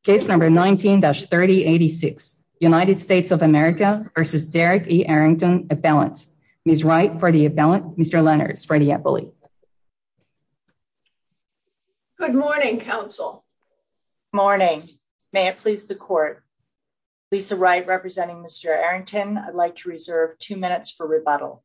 Case number 19-3086, United States of America versus Derek E. Arrington, appellant. Ms. Wright for the appellant, Mr. Leonard for the appellee. Good morning, counsel. Morning. May it please the court. Lisa Wright representing Mr. Arrington. I'd like to reserve 2 minutes for rebuttal.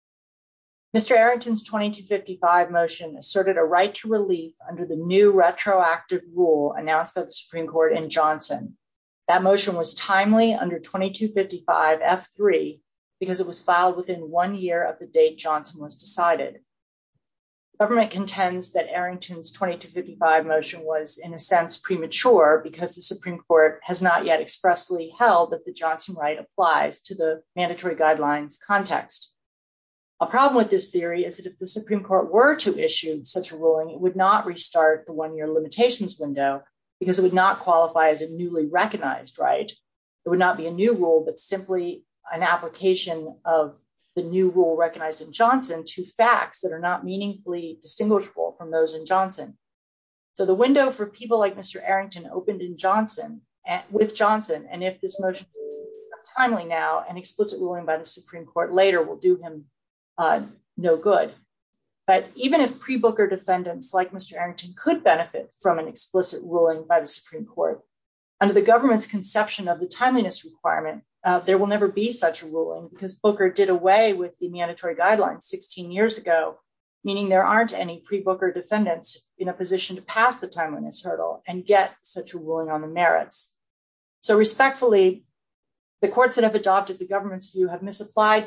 Mr. Arrington's 2255 motion asserted a right to relief under the new retroactive rule announced by the Supreme Court in Johnson. That motion was timely under 2255 F3 because it was filed within 1 year of the date Johnson was decided. The government contends that Arrington's 2255 motion was in a sense premature because the Supreme Court has not yet expressly held that the Johnson right applies to the mandatory guidelines context. A problem with this theory is that if the Supreme Court were to issue such a ruling, it would not restart the 1 year limitations window because it would not qualify as a newly recognized right. It would not be a new rule, but simply an application of the new rule recognized in Johnson to facts that are not meaningfully distinguishable from those in Johnson. So the window for people like Mr. Arrington opened in Johnson with Johnson, and if this motion is timely now, an explicit ruling by the Supreme Court later will do him no good. But even if pre-Booker defendants like Mr. Arrington could benefit from an explicit ruling by the Supreme Court, under the government's conception of the timeliness requirement, there will never be such a ruling because Booker did away with the mandatory guidelines 16 years ago, meaning there aren't any pre-Booker defendants in a position to pass the timeliness hurdle and get such a ruling on the merits. So respectfully, the courts that have adopted the government's view have misapplied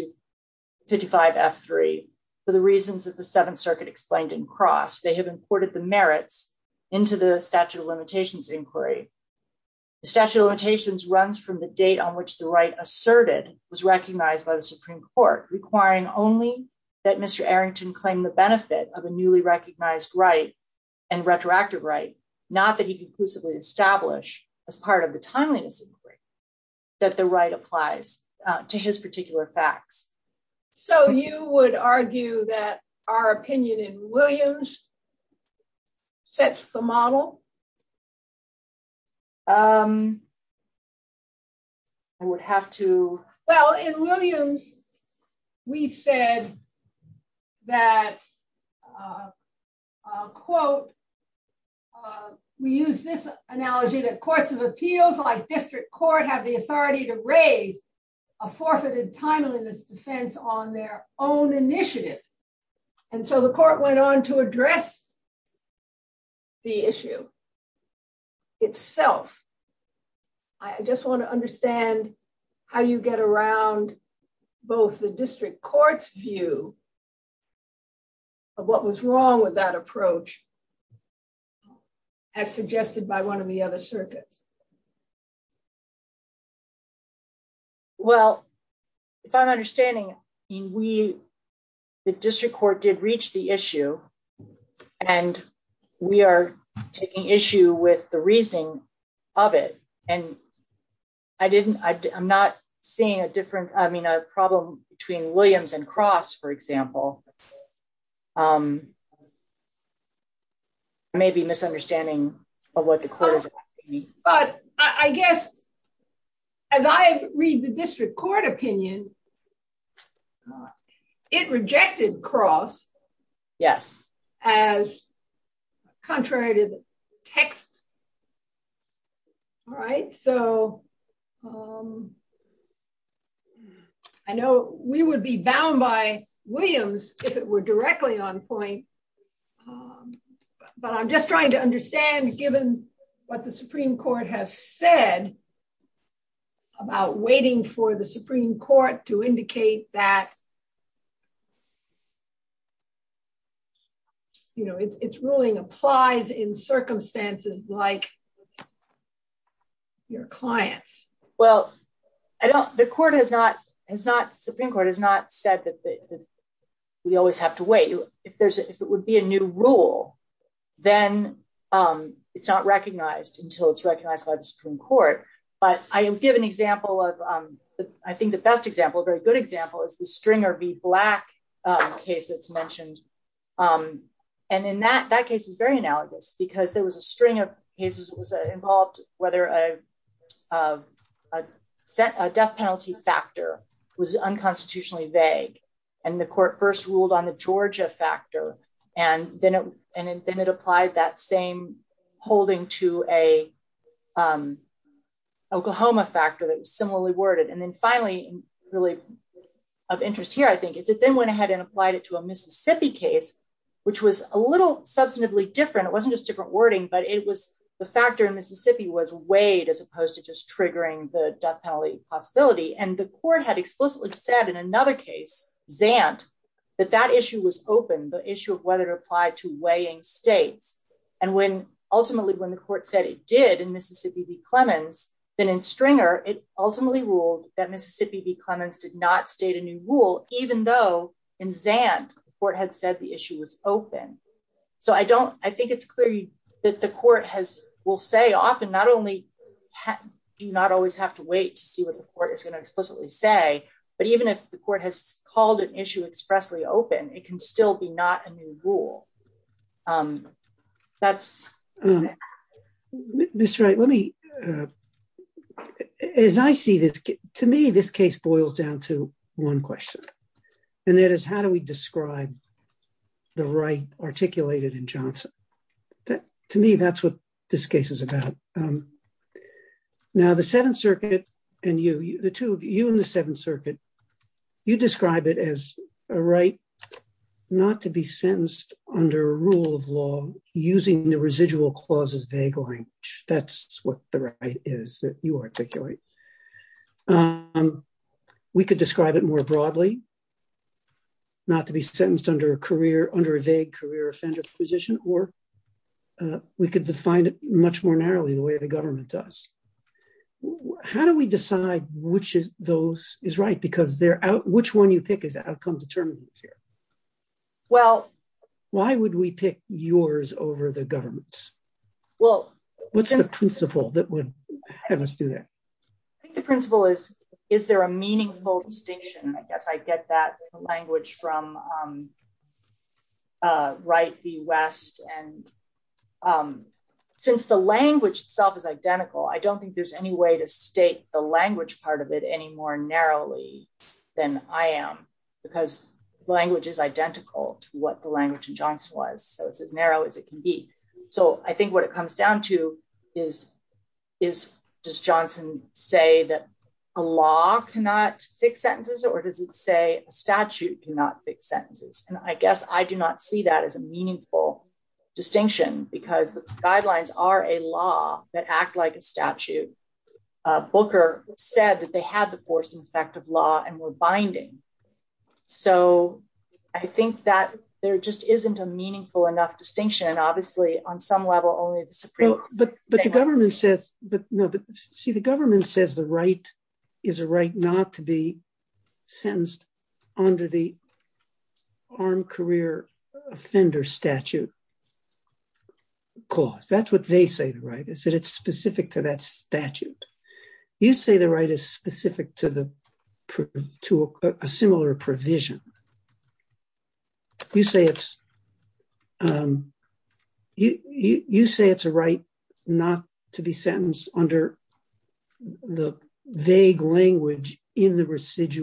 2255 F3 for the reasons that the Seventh Circuit explained in Cross. They have imported the merits into the statute of limitations inquiry. The statute of limitations runs from the date on which the right asserted was recognized by the Supreme Court, requiring only that Mr. Arrington claim the benefit of a newly recognized right and retroactive right, not that he conclusively establish as part of the timeliness inquiry that the right applies to his particular facts. So you would argue that our opinion in Williams sets the model? I would have to... Well, in Williams, we said that, quote, we use this analogy that courts of appeals like district court have the authority to raise a forfeited timeliness defense on their own initiative. And so the court went on to address the issue itself. I just want to understand how you get around both the district court's view of what was wrong with that approach as suggested by one of the other circuits. Well, if I'm understanding, the district court did reach the issue, and we are taking issue with the reasoning of it. And I'm not seeing a problem between Williams and Cross, for example. I may be misunderstanding of what the court is asking me. But I guess, as I read the district court opinion, it rejected Cross. Yes. As contrary to the text. All right. So I know we would be bound by Williams if it were directly on point. But I'm just trying to understand, given what the Supreme Court has said about waiting for the Supreme Court to indicate that, you know, its ruling applies in circumstances like your clients. Well, the court has not, Supreme Court has not said that we always have to wait. If it would be a new rule, then it's not recognized until it's recognized by the Supreme Court. But I will give an example of, I think the best example, a very good example, is the Stringer v. Black case that's mentioned. And in that case is very analogous because there was a string of cases was involved whether a death penalty factor was unconstitutionally vague. And the court first ruled on the Georgia factor, and then it applied that same holding to a Oklahoma factor that was similarly worded. And then finally, really of interest here, I think, is it then went ahead and applied it to a Mississippi case, which was a little substantively different. It wasn't just different wording, but it was the factor in Mississippi was weighed as opposed to just triggering the death penalty possibility. And the court had explicitly said in another case, Zant, that issue was open, the issue of whether to apply to weighing states. And when the court said it did in Mississippi v. Clemens, then in Stringer, it ultimately ruled that Mississippi v. Clemens did not state a new rule, even though in Zant, the court had said the issue was open. So I think it's clear that the court will say often, not only do you not always have to wait to see what the court is going to explicitly say, but even if the court has called an issue expressly open, it can still be not a new rule. Mr. Wright, let me, as I see this, to me, this case boils down to one question, and that is, how do we describe the right articulated in Johnson? To me, that's what this case is about. Now, the Seventh Circuit and the two of you in the Seventh Circuit, you describe it as a right not to be sentenced under a rule of law using the residual clause's vague language. That's what the right is that you articulate. We could describe it more broadly, not to be sentenced under a vague career offender position, or we could define it much more narrowly the way the government does. How do we decide which is those is right? Because which one you pick is outcome determinative here. Well, why would we pick yours over the government's? Well, what's the principle that would have us do that? I think the principle is there a meaningful distinction? I guess I get that language from Wright v. West. And since the language itself is identical, I don't think there's any way to state the language part of it any more narrowly than I am, because the language is identical to what the language in Johnson was. So it's as narrow as it can be. So I think what it comes down to is does Johnson say that a law cannot fix sentences, or does it say a statute cannot fix sentences? And I guess I do not see that as a meaningful distinction, because the guidelines are a law that act like a statute. Booker said that they had the force and effect of law and were binding. So I think that there just isn't a meaningful enough distinction. And obviously on some level, only the Supreme Court. But the government says, the government says the right is a right not to be sentenced under the Armed Career Offender Statute clause. That's what they say the right is, that it's specific to that statute. You say the right is specific to a similar provision. You say it's you say it's a right not to be sentenced under the vague language in the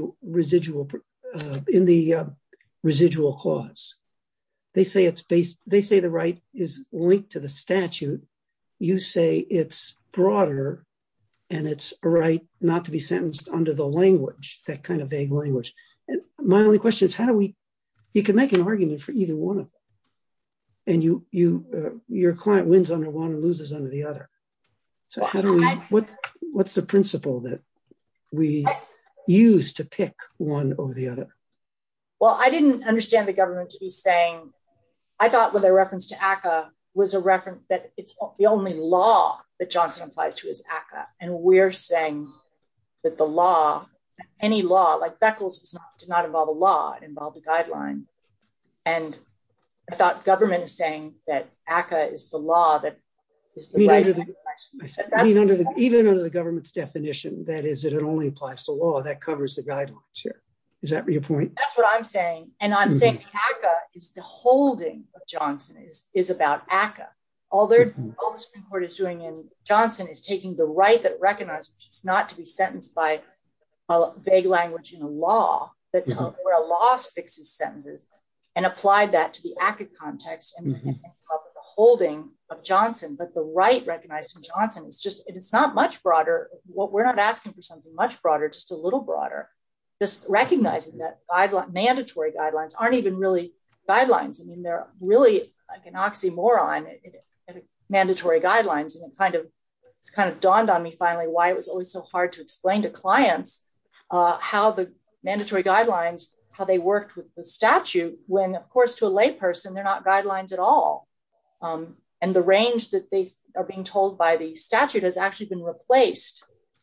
residual clause. They say the right is linked to the statute. You say it's broader, and it's a right not to be sentenced under the language, that kind of vague language. And my only question is, you can make an argument for either one of them, and your client wins under one and loses under the other. So what's the principle that we use to pick one over the other? Well, I didn't understand the government to be saying, I thought with a reference to ACCA was a reference that it's the only law that Johnson applies to is ACCA. And we're saying that the law, any law, like Beckles did not involve a law, it involved a guideline. And I thought government is saying that ACCA is the law that is the right. Even under the government's definition, that is, that it only applies to law, that covers the guidelines here. Is that your point? That's what I'm saying. And I'm saying ACCA is the holding of Johnson is about ACCA. All the Supreme Court is doing in Johnson is taking the right that recognized, which is not to be sentenced by a vague language in a law, that's where a law fixes sentences, and applied that to the ACCA context and come up with the holding of Johnson. But the right recognized in Johnson is just, it's not much broader. What we're not asking for something much broader, just a little broader, just recognizing that mandatory guidelines aren't even really guidelines. I mean, they're really like an oxymoron, mandatory guidelines. And it's kind of dawned on me finally why it was always so hard to explain to clients how the mandatory guidelines, how they worked with the statute, when of course to a layperson, they're not guidelines at all. And the range that they are being told by the statute has actually been replaced.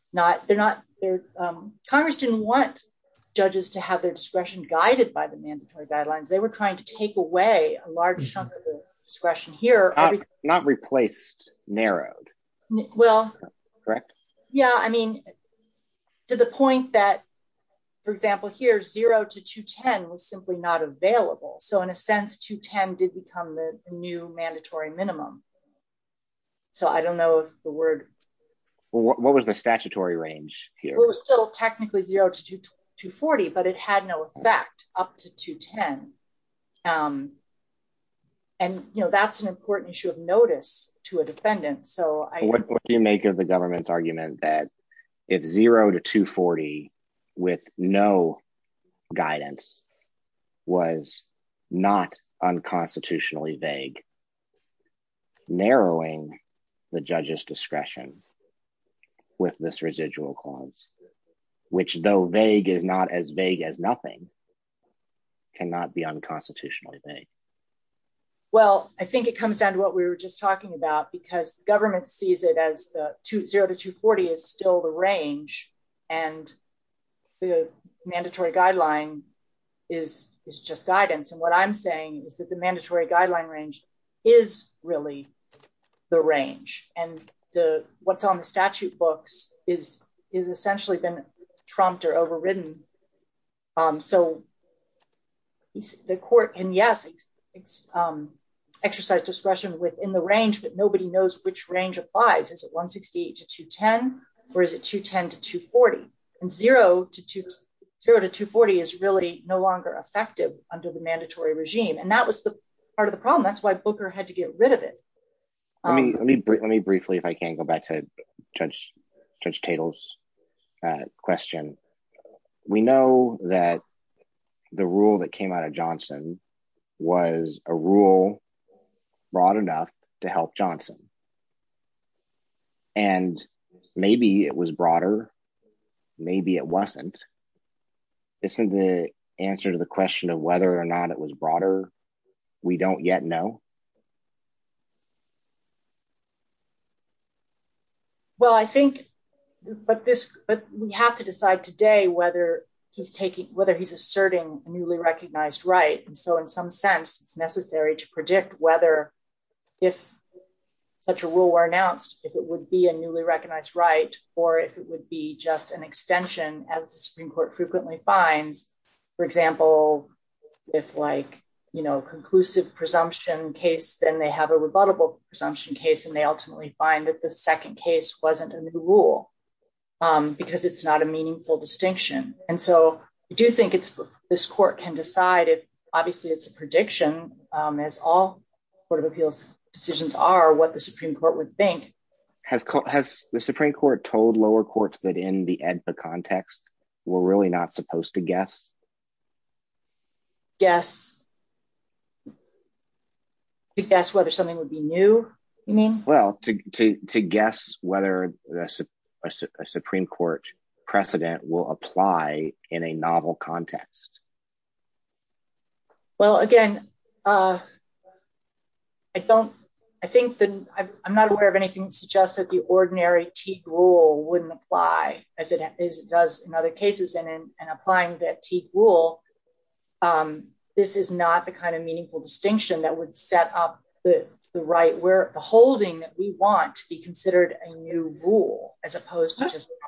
Congress didn't want judges to have their discretion guided by the mandatory guidelines. They were trying to take away a large chunk of the discretion here. Not replaced, narrowed. Well, correct. Yeah, I mean, to the point that, for example, here 0 to 210 was simply not available. So in a sense, 210 did become the new mandatory minimum. So I don't know if the word. Well, what was the statutory range here? Well, it was still technically 0 to 240, but it had no effect up to 210. And, you know, that's an important issue of notice to a defendant. So what do you make of the government's argument that if 0 to 240 with no guidance was not unconstitutionally vague, narrowing the judge's discretion with this residual clause, which though vague is not as vague as nothing, cannot be unconstitutionally vague? Well, I think it comes down to what we were just talking about, because the government sees it as the 0 to 240 is still the range, and the mandatory guideline is just guidance. And what I'm saying is that the mandatory guideline range is really the range, and what's on the statute books is essentially been trumped or overridden. So the court can, yes, exercise discretion within the range, but nobody knows which range applies. Is it 168 to 210, or is it 210 to 240? And 0 to 240 is really no longer effective under the mandatory regime. And that was the part of the problem. That's why Booker had to get rid of it. Let me briefly, if I can, go back to Judge Tatel's question. We know that the rule that came out of Johnson was a rule broad enough to help Johnson. And maybe it was broader, maybe it wasn't. Isn't the answer to the question of whether or not it was broader, we don't yet know? Well, I think, but we have to decide today whether he's asserting a newly recognized right. And so in some sense, it's necessary to predict whether, if such a rule were announced, if it would be a newly recognized right, or if it would be just an extension, as the Supreme Court frequently finds. For example, if conclusive presumption case, then they have a rebuttable presumption case, and they ultimately find that the second case wasn't a new rule because it's not a meaningful distinction. And so I do think this court can decide if, obviously it's a prediction, as all Court of Appeals decisions are, what the Supreme Court would think. Has the Supreme Court told lower courts that in the AEDPA context, we're really not supposed to guess? Yes. To guess whether something would be new, you mean? Well, to guess whether a Supreme Court precedent will apply in a novel context. Well, again, I'm not aware of anything that suggests that the ordinary Teague rule wouldn't apply as it does in other cases. And in applying that Teague rule, this is not the kind of meaningful distinction that would set up the right where the holding that we want to be considered a new rule, as opposed to just.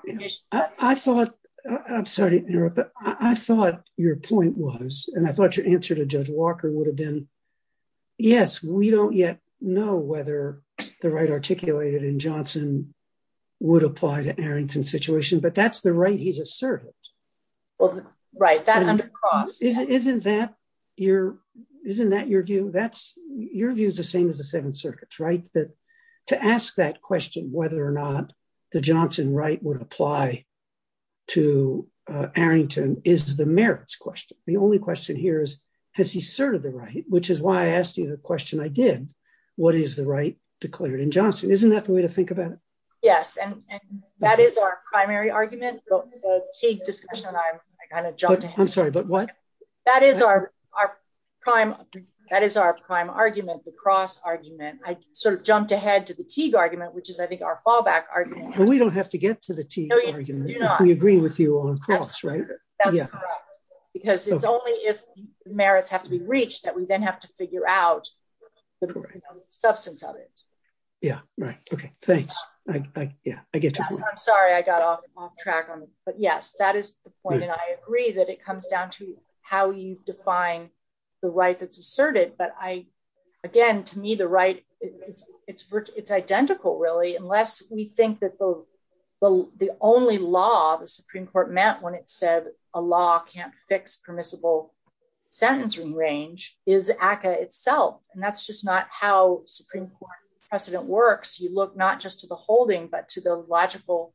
I'm sorry to interrupt, but I thought your point was, and I thought your answer to Judge Walker would have been, yes, we don't yet know whether the right articulated in Johnson would apply to Arrington's situation, but that's the right he's asserted. Well, right, that And under Cross. Isn't that your view? That's your view is the same as the Seventh Circuit's, right? That to ask that question, whether or not the Johnson right would apply to Arrington is the merits question. The only question here is, has he asserted the right? Which is why I asked you the question I did. What is the right declared in Johnson? Isn't that the way to think about it? Yes, and that is our primary argument. The Teague discussion, I kind of jumped ahead. I'm sorry, but what? That is our prime argument, the Cross argument. I sort of jumped ahead to the Teague argument, which is, I think, our fallback argument. But we don't have to get to the Teague argument if we agree with you on Cross, right? That's correct. Because it's only if the merits have to be reached that we then have to figure out the substance of it. Yeah, right. Okay, thanks. I get your point. I'm sorry I got off track on it. But yes, that is the point. And I agree that it comes down to how you define the right that's asserted. But again, to me, the right, it's identical, really, unless we think that the only law the Supreme Court meant when it said a law can't fix permissible sentencing range is ACCA itself. And that's just not how Supreme Court precedent works. You look not just to the holding, but to the logical,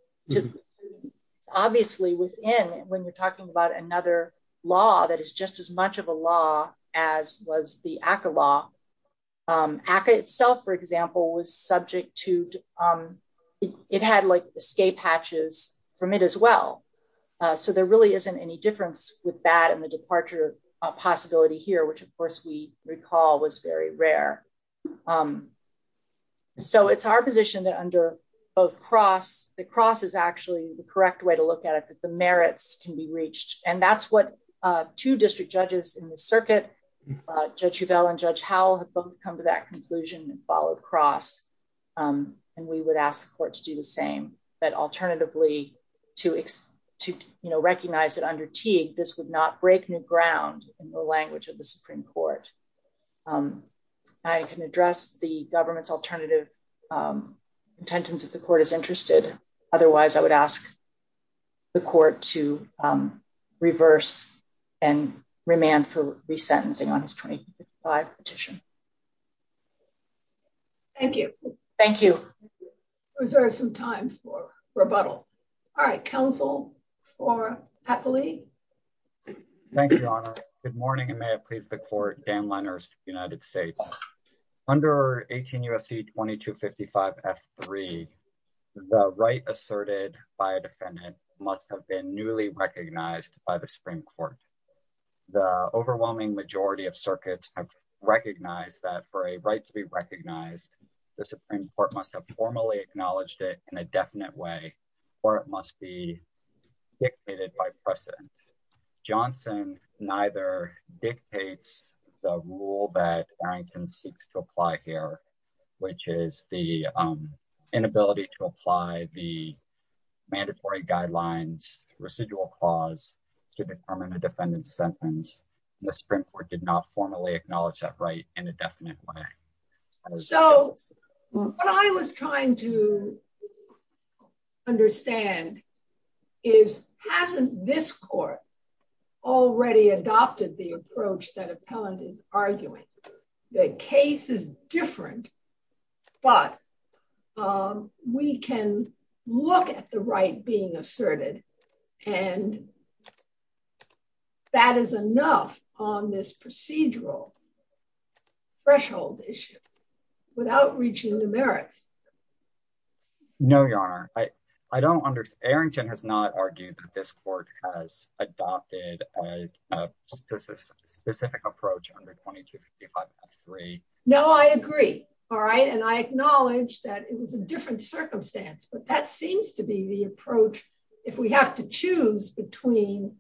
obviously within, when you're talking about another law that is just as much of a law as was the ACCA law. ACCA itself, for example, was subject to, it had like escape hatches from it as well. So there really isn't any difference with that and the departure possibility here, which of course we recall was very rare. So it's our position that under both Cross, the Cross is actually the correct way to look at it, that the merits can be reached. And that's what two district judges in the circuit, Judge Hovell and Judge Howell, have both come to that conclusion and followed Cross. And we would ask the court to do the same, but alternatively to recognize that under Teague, this would not break new ground in the language of the Supreme Court. I can address the government's alternative intentions if the court is interested. Otherwise, I would ask the court to reverse and remand for resentencing on his 2055 petition. Thank you. Thank you. Reserve some time for rebuttal. All right, counsel for Appellee. Thank you, Your Honor. Good morning, and may it please the court, Dan Lenners, United States. Under 18 U.S.C. 2255 F3, the right asserted by a defendant must have been newly recognized by the Supreme Court. The overwhelming majority of circuits have recognized that for a right to be recognized, the Supreme Court must have formally acknowledged it in a definite way, or it must be dictated by precedent. Johnson neither dictates the rule that Arrington seeks to apply here, which is the inability to apply the mandatory guidelines residual clause to determine a defendant's sentence. The Supreme Court did not formally acknowledge that right in a definite way. So what I was trying to understand is, hasn't this court already adopted the approach that appellant is arguing? The case is different, but we can look at the right being asserted, and that is enough on this procedural threshold issue without reaching the merits. No, Your Honor. I don't understand. Arrington has not argued that this court has adopted a specific approach under 2255 F3. No, I agree. All right. And I acknowledge that it was a different circumstance, but that seems to be the approach if we have to choose between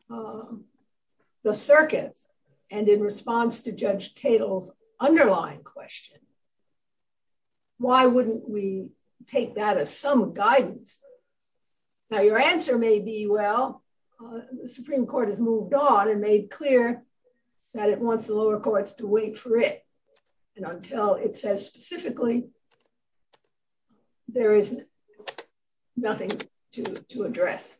the circuits. And in response to Judge Tatel's underlying question, why wouldn't we take that as some guidance? Now, your answer may be, well, the Supreme Court has moved on and made clear that it wants the lower courts to wait for it. And until it says specifically there is nothing to address.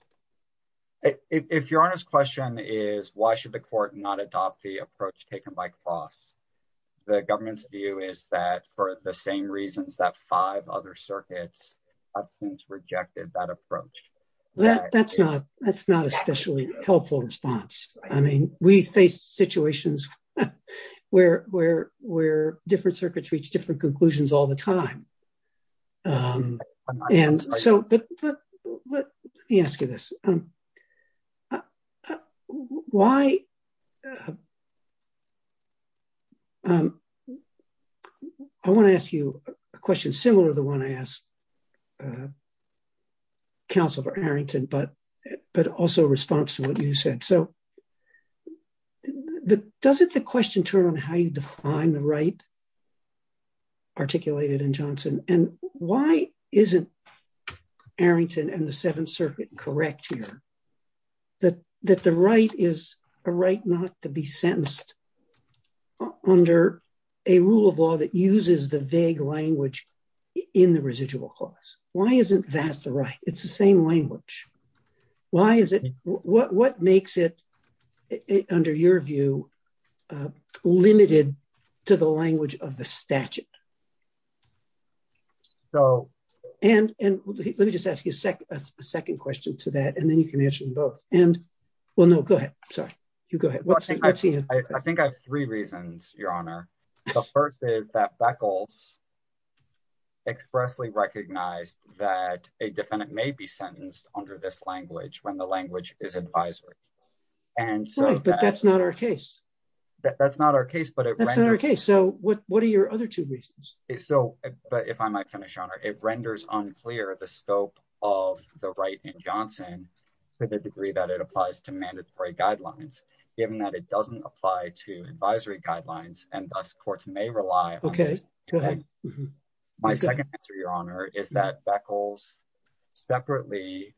If Your Honor's question is why should the court not adopt the approach taken by Cross, the government's view is that for the same reasons that 5 other circuits have since rejected that approach. That's not especially helpful response. I mean, we face situations where different circuits reach different conclusions all the time. And so, but let me ask you this. Why, I want to ask you a question similar to the one I asked Counsel for Arrington, but also a response to what you said. So doesn't the question turn on how you define the right articulated in Johnson? And why isn't Arrington and the Seventh Circuit correct here? That the right is a right not to be sentenced under a rule of law that uses the vague language in the residual clause. Why isn't that the right? It's the same language. Why is it, what makes it, under your view, limited to the language of the statute? So, and let me just ask you a second question to that, and then you can answer them both. And, well, no, go ahead. Sorry, you go ahead. What's the answer? I think I have 3 reasons, Your Honor. The first is that Beckles expressly recognized that a defendant may be sentenced under this language when the language is advisory. And so, right, but that's not our case. That's not our case, but that's not our case. So what are your other 2 reasons? So, but if I might finish, Your Honor, it renders unclear the scope of the right in Johnson to the degree that it applies to mandatory guidelines, given that it doesn't apply to advisory guidelines, and thus courts may rely on this. Go ahead. My second answer, Your Honor, is that Beckles separately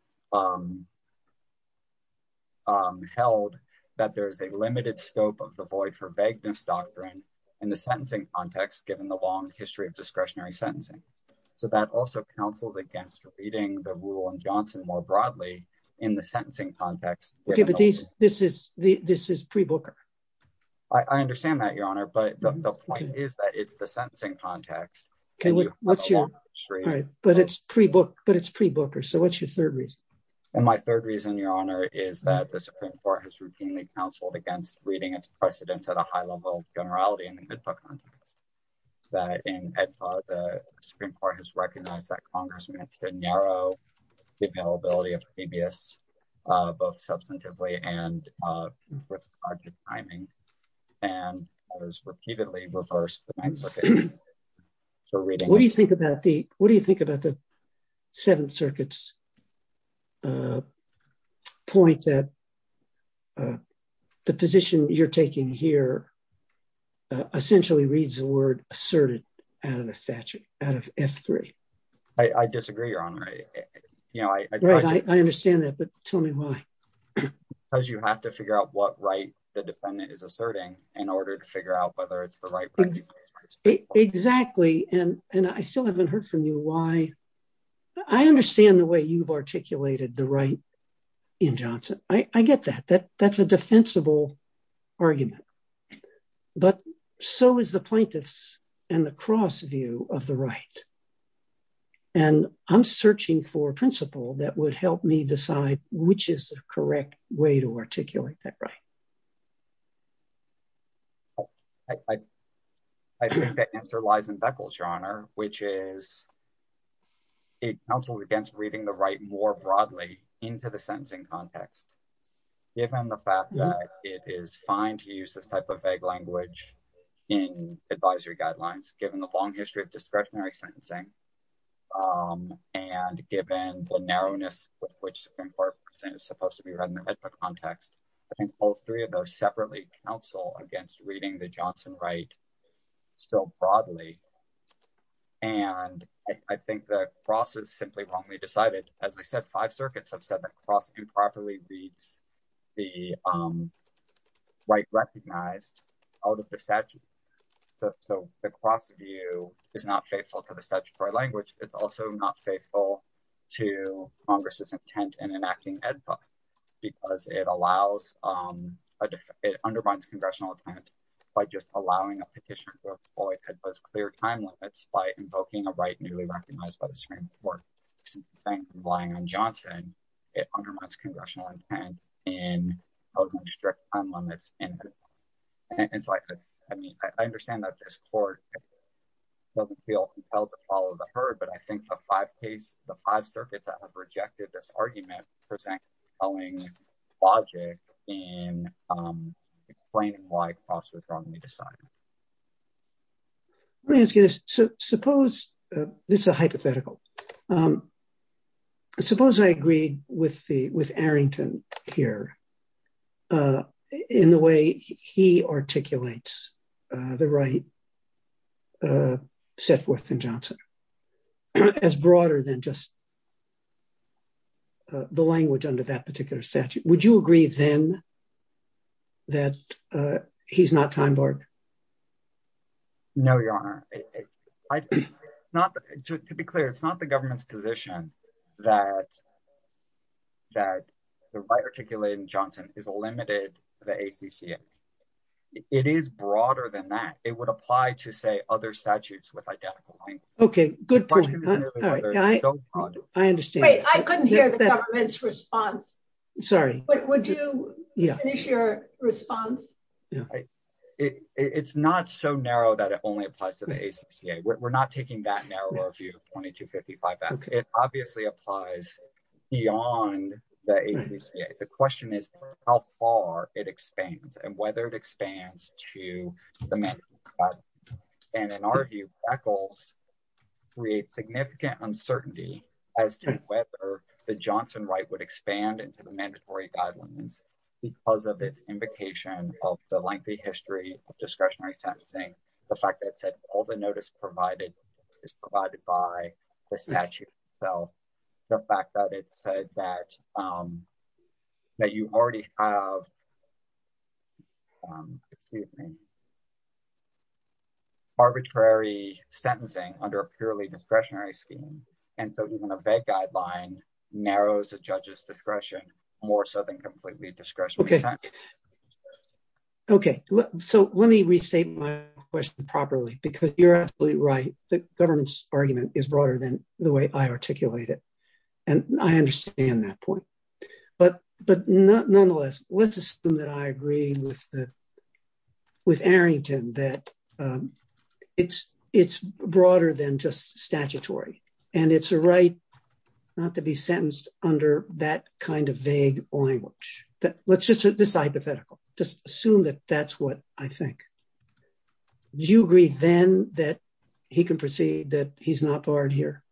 held that there's a limited scope of the void for vagueness doctrine in the sentencing context, given the long history of discretionary sentencing. So that also counsels against reading the rule in Johnson more broadly in the sentencing context. Okay, but this is pre-Booker. I understand that, Your Honor, but the point is that it's the sentencing context. Okay, what's your all right? But it's pre-Booker. So what's your third reason? And my third reason, Your Honor, is that the Supreme Court has routinely counseled against reading its precedents at a high level of generality in the AEDPA context. That in AEDPA, the Supreme Court has recognized that Congress meant to narrow the availability of habeas, both substantively and with regard to timing, and has repeatedly reversed the Ninth Circuit. What do you think about the Seventh Circuit's point that the position you're taking here essentially reads the word asserted out of the statute, out of F3? I disagree, Your Honor. I understand that, but tell me why. Because you have to figure out what right the defendant is asserting in order to figure out whether it's the right. Exactly, and I still haven't heard from you why. I understand the way you've articulated the right in Johnson. I get that. That's a defensible argument. But so is the plaintiff's and the cross view of the right. And I'm searching for a principle that would help me decide which is the correct way to articulate that right. I think the answer lies in Beckles, Your Honor, which is it counsels against reading the right more broadly into the sentencing context, given the fact that it is fine to use this type of vague language in advisory guidelines, given the long history of discretionary sentencing, and given the narrowness with which Supreme Court is supposed to be read in the AEDPA context. I think all 3 of those separately counsel against reading the Johnson right so broadly. And I think the cross is simply wrongly decided. As I said, 5 circuits have said that cross improperly reads the right recognized out of the statute. So the cross view is not faithful to the statutory language. It's also not faithful to Congress's intent in enacting EDPA, because it allows, it undermines congressional intent by just allowing a petitioner to avoid EDPA's clear time limits by invoking a right newly recognized by the Supreme Court. Saying relying on Johnson, it undermines congressional intent in imposing strict time limits in EDPA. And so I understand that this court doesn't feel compelled to follow the herd, but I think the five circuits that have rejected this argument present compelling logic in explaining why cross was wrongly decided. Let me ask you this. So suppose, this is a hypothetical. Suppose I agreed with Arrington here in the way he articulates the right set forth in Johnson as broader than just the language under that particular statute. Would you agree then that he's not time barred? No, Your Honor. It's not, to be clear, it's not the government's position that the right articulated in Johnson is limited to the ACCA. It is broader than that. It would apply to, say, other statutes with identical language. Okay, good point. All right. I understand. Wait, I couldn't hear the government's response. Sorry. Would you finish your response? Yeah. It's not so narrow that it only applies to the ACCA. We're not taking that narrow view of 2255F. Okay. It obviously applies beyond the ACCA. The question is how far it expands and whether it expands to the mandatory guidelines. And in our view, Beckles creates significant uncertainty as to whether the Johnson right would expand into the mandatory guidelines because of its invocation of the lengthy history of discretionary sentencing, the fact that it said all the notice provided is provided by the statute itself, the fact that it said that that you already have, arbitrary sentencing under a purely discretionary scheme. And so even a vague guideline narrows a judge's discretion more so than completely discretionary sentence. Okay, so let me restate my question properly, because you're absolutely right. The government's argument is broader than the way I articulate it. And I understand that point. But nonetheless, let's assume that I agree with Arrington that it's broader than just statutory. And it's a right not to be sentenced under that kind of vague language. Let's just, this is hypothetical. Just assume that that's what I think. Do you agree then that he can proceed, that he's not barred here?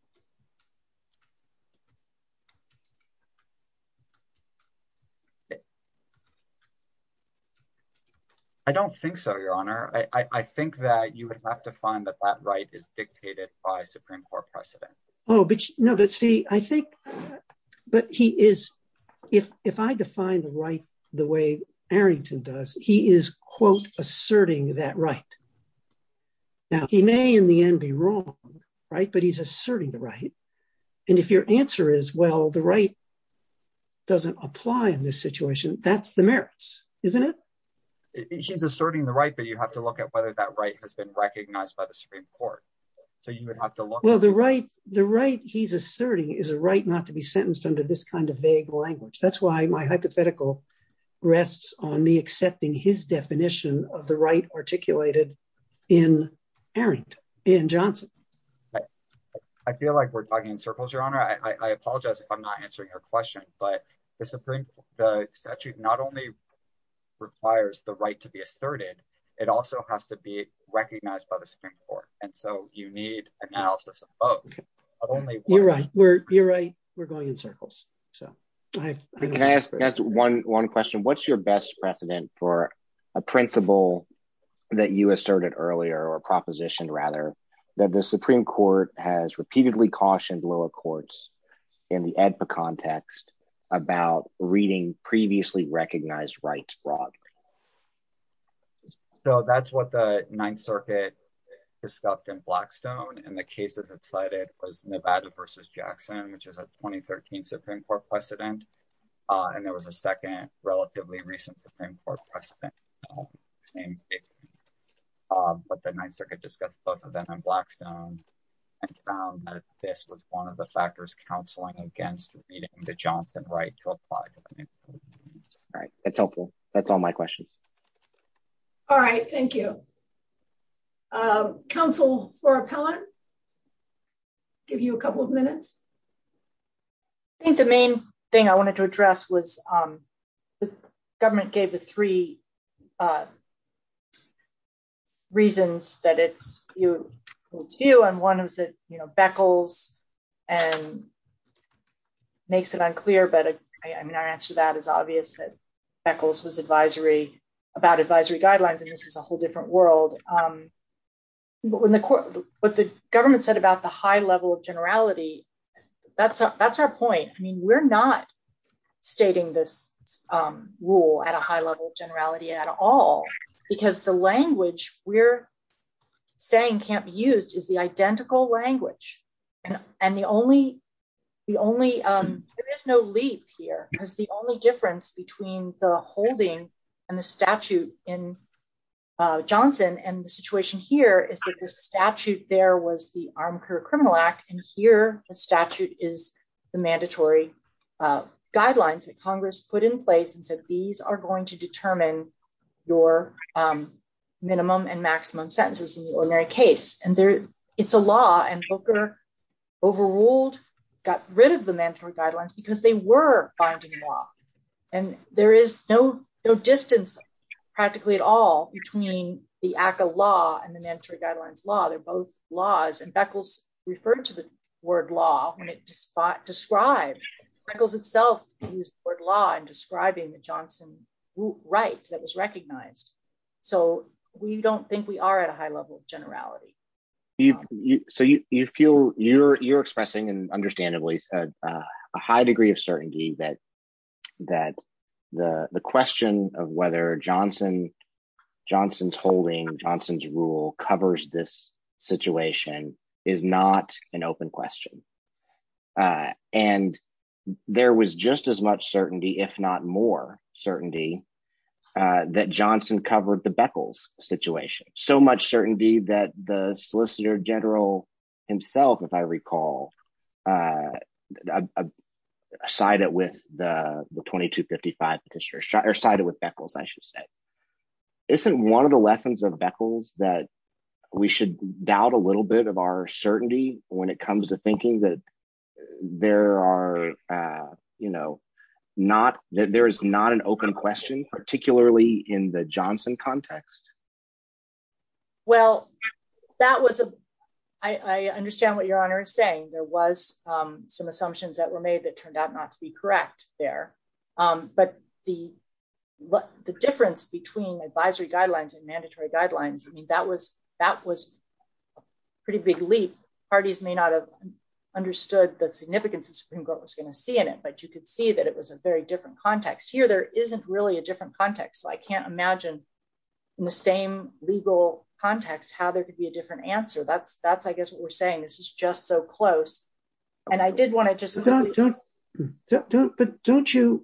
I don't think so, Your Honor. I think that you would have to find that that right is dictated by Supreme Court precedent. Oh, but see, I think, but he is, if I define the right the way Arrington does, he is, quote, asserting that right. Now, he may in the end be wrong, right? But he's asserting the right. And if your answer is, well, the right doesn't apply in this situation, that's the merits, isn't it? He's asserting the right, but you have to look at whether that right has been recognized by the Supreme Court. So you would have to look. Well, the right he's asserting is a right not to be sentenced under this kind of vague language. That's why my hypothetical rests on me accepting his definition of the right articulated in Arrington, in Johnson. I feel like we're talking in circles, Your Honor. I apologize if I'm not answering your question, but the statute not only requires the right to be asserted, it also has to be recognized by the Supreme Court. And so you need analysis of both. Okay. But only you're right. You're right. We're going in circles. So can I ask one question? What's your best precedent for a principle that you asserted earlier, or propositioned rather, that the Supreme Court has repeatedly cautioned lower courts in the AEDPA context about reading previously recognized rights broadly? So that's what the Ninth Circuit discussed in Blackstone, and the cases it cited was Nevada versus Jackson, which is a 2013 Supreme Court precedent. And there was a second relatively recent Supreme Court precedent, same case. But the Ninth Circuit discussed both of them in Blackstone and found that this was one of the factors counseling against reading the Johnson right to apply to the All right, that's helpful. That's all my questions. All right, thank you. Counsel for appellant, give you a couple of minutes. I think the main thing I wanted to address was the government gave the three reasons that it's view, and one was that Beckles and makes it unclear, but I mean our answer to that is obvious that Beckles was about advisory guidelines, and this is a whole different world. But when what the government said about the high level of generality, that's our point. I mean, we're not stating this rule at a high level of generality at all, because the language we're saying can't be used is the identical language, and the only there is no leap here, because the only difference between the holding and the statute in Johnson and the situation here is that the statute there was the Armed Career Criminal Act, and here the statute is the mandatory guidelines that Congress put in place and said these are going to determine your minimum and maximum sentences in the ordinary case. And it's a law, and Booker overruled, got rid of the mandatory guidelines because they were binding law. And there is no distance practically at all between the ACCA law and the mandatory guidelines law. They're both laws, and Beckles referred to the word law when it described. Beckles itself used the word law in describing the Johnson right that was recognized. So we don't think we are at a high level of generality. So you feel you're expressing, and understandably, a high degree of certainty that the question of whether Johnson's holding, Johnson's rule covers this situation is not an open question. And there was just as much certainty, if not more certainty, that Johnson covered the Beckles situation. So much certainty that the Solicitor General himself, if I recall, sided with the 2255 petitioner, or sided with Beckles, I should say. Isn't one of the lessons of Beckles that we should doubt a little bit of our certainty when it comes to thinking that there are, that there is not an open question, particularly in the Johnson context? Well, I understand what Your Honor is saying. There was some assumptions that were made that turned out not to be correct there. But the difference between advisory guidelines and mandatory guidelines, I mean, that was a pretty big leap. Parties may not have understood the significance the Supreme Court was going to see in it, but you could see that it was a very different context. Here, there isn't really a different context, so I can't imagine in the same legal context how there could be a different answer. That's I guess what we're saying. This is just so close. And I did want to just don't you?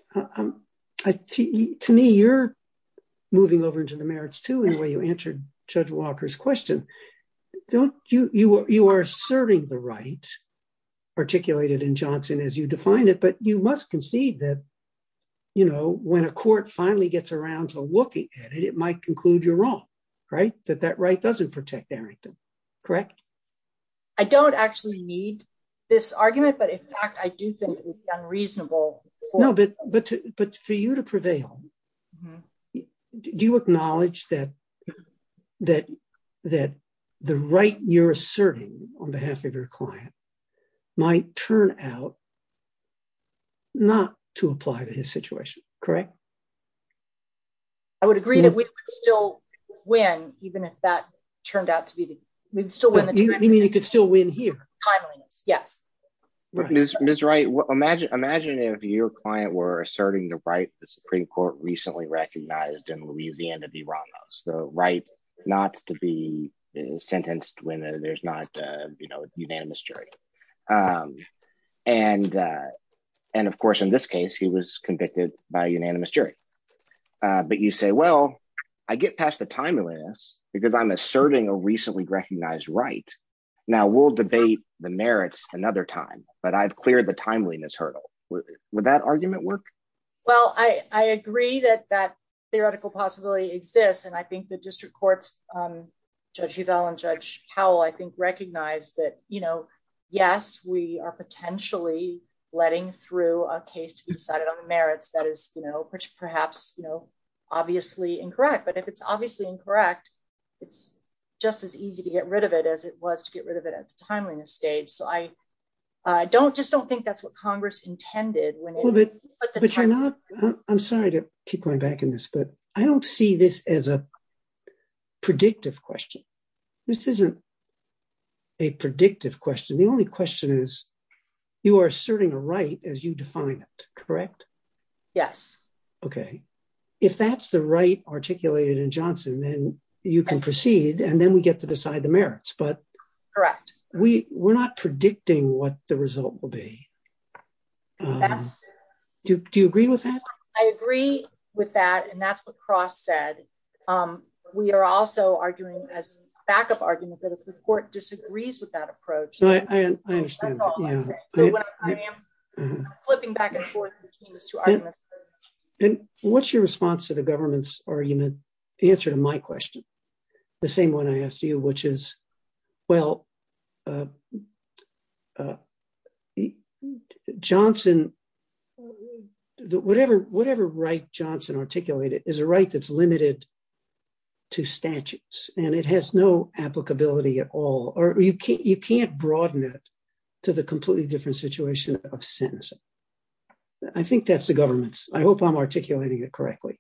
To me, you're moving over into the merits too in the way you answered Judge Walker's question. Don't you are asserting the right articulated in Johnson as you define it, but you must concede that, when a court finally gets around to looking at it, it might conclude you're wrong, right? That right doesn't protect Arrington, correct? I don't actually need this argument, but in fact, I do think it would be unreasonable. But for you to prevail, do you acknowledge that the right you're asserting on behalf of your client might turn out not to apply to his situation, correct? I would agree that we would still win, even if that turned out to be we'd still win. You mean you could still win here? Timeliness, yes. Right. Ms. Wright, imagine if your client were asserting the right the Supreme Court recently recognized in Louisiana v. Ramos, the right not to be sentenced when there's not, unanimous jury. And of course, in this case, he was convicted by a unanimous jury. But you say, well, I get past the timeliness because I'm asserting a recently recognized right. Now we'll debate the merits another time, but I've cleared the timeliness hurdle. Would that argument work? Well, I agree that theoretical possibility exists. And I think the district courts, Judge Hovell and Judge Howell, I think recognize that, yes, we are potentially letting through a case to be decided on the merits that is, perhaps, obviously incorrect. But if it's obviously incorrect, it's just as easy to get rid of it as it was to get rid of it at the timeliness stage. So I don't think that's what Congress intended when it put the but you're not, I'm sorry to keep going back in this, but I don't see this as a predictive question. This isn't a predictive question. The only question is, you are asserting a right as you define it, correct? Yes. Okay. If that's the right articulated in Johnson, then you can proceed and then we get to decide the merits. But correct. We're not predicting what the result will be. Do you agree with that? I agree with that. And that's what Cross said. We are also arguing as backup argument that if the court disagrees with that approach. No, I understand that. Yeah. So when I am flipping back and forth between those two arguments. And what's your response to the government's argument, answer to my question? The same one I asked you, which is, well, Johnson, whatever right Johnson articulated is a right that's limited to statutes, and it has no applicability at all, or you can't broaden it to the completely different situation of sentencing. I think that's the government's. I hope I'm articulating it correctly.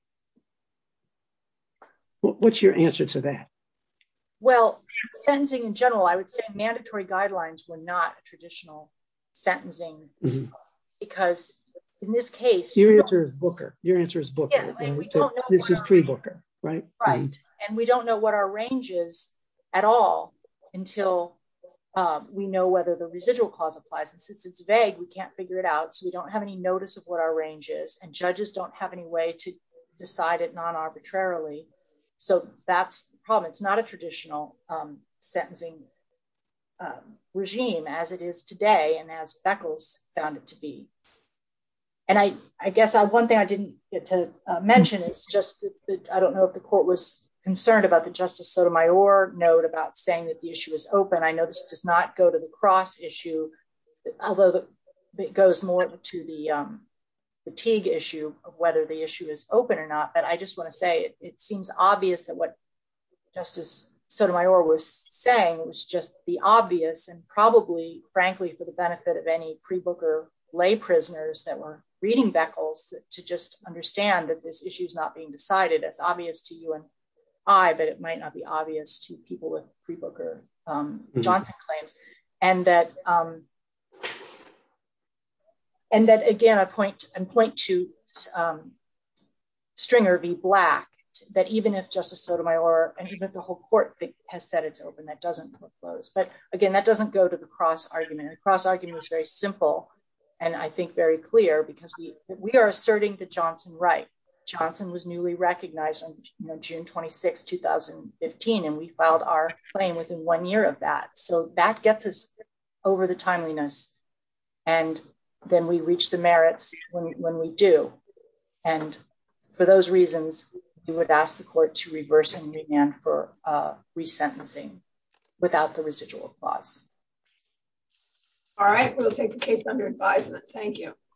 What's your answer to that? Well, sentencing in general, I would say mandatory guidelines were not a traditional sentencing because in this case, your answer is Booker. Yeah, we don't know this is pre-Booker, right? Right. And we don't know what our range is at all until we know whether the residual clause applies. And since it's vague, we can't figure it out. So we don't have any notice of what our range is, and judges don't have any way to decide it non-arbitrarily. So that's the problem. It's not a traditional sentencing regime as it is today and as Beckles found it to be. And I guess one thing I didn't get to mention is just that I don't know if the court was concerned about the Justice Sotomayor note about saying that the issue is open. I know this does not go to the Cross issue, although it goes more to the Teague issue of whether the issue is open or not. But I just want to say it seems obvious that what Justice Sotomayor was saying was just the obvious, and probably, frankly, for the benefit of any pre-Booker lay prisoners that were reading Beckles, to just understand that this issue is not being decided. It's obvious to you and I, but it might not be obvious to people with pre-Booker Johnson claims. And that again, I point to Stringer v. Black, that even if Justice Sotomayor and even if the whole court has said it's open, that doesn't close. But again, that doesn't go to the Cross argument. The Cross argument is very simple and I think very clear, because we are asserting the Johnson right. Johnson was newly recognized on June 26, 2015, and we filed our claim within 1 year of that. So that gets us over the timeliness, and then we reach the merits when we do. And for those reasons, we would ask the court to reverse and remand for resentencing without the residual clause. All right, we'll take the case under advisement. Thank you.